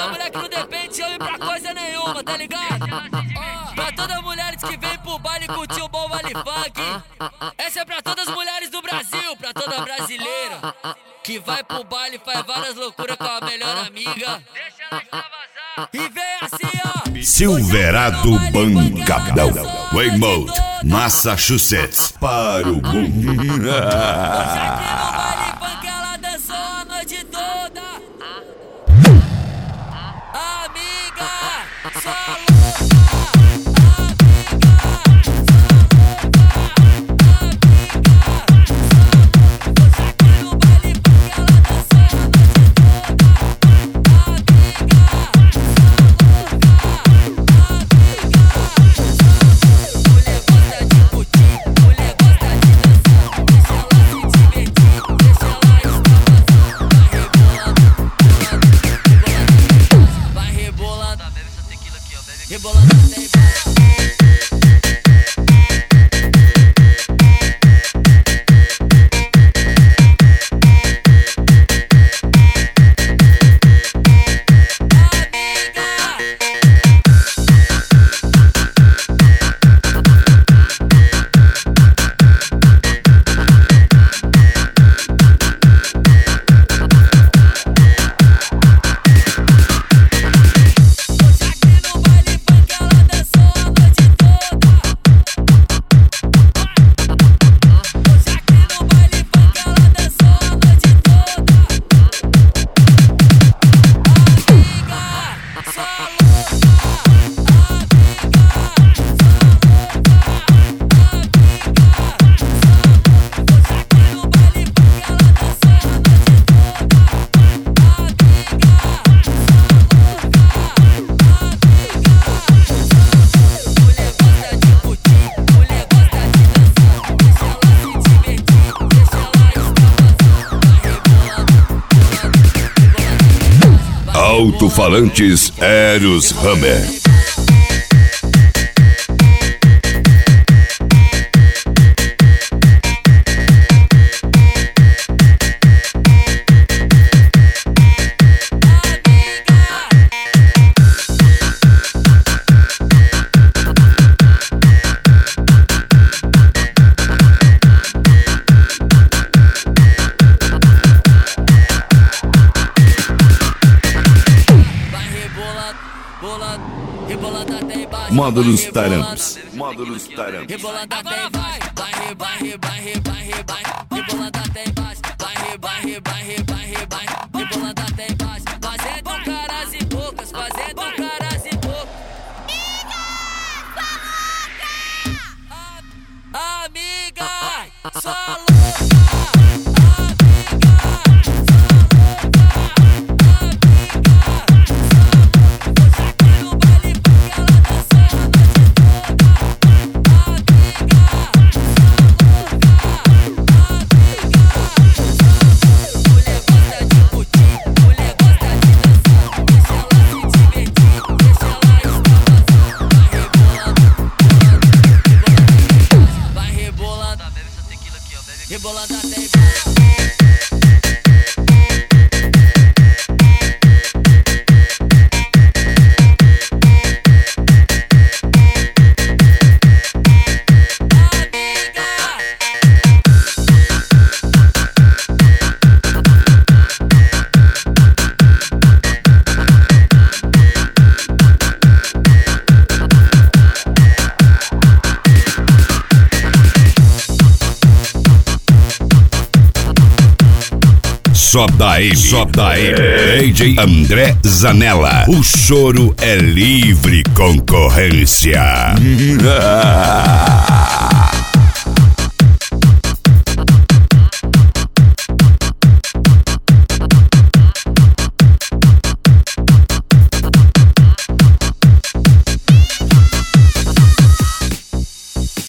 Essa mulher que não depende de homem pra coisa nenhuma, tá ligado? Pra todas as mulheres que vêm pro baile curtir um bom vale funk. Essa é pra todas as mulheres do Brasil, pra toda brasileira que vai pro baile e faz várias loucuras com a melhor amiga. Deixa ela extravasar. E vem assim, ó. Silverado Bancadão, Weymouth, Massachusetts, para o mundo. Hoje aqui no baile funk ela dançou a noite toda. Amiga, só louca. Rebolando até embaixo. Alto-falantes Eros Hammer. Módulos Taramps. Módulos Taramps. Rebolando até embaixo. Rebolando até embaixo. Rebolando até embaixo. Fazendo caras e bocas. Fazendo caras e bocas. Amiga, só louca. Rebolando até embaixo. Sobe daí, DJ André Zanella. O choro é livre concorrência.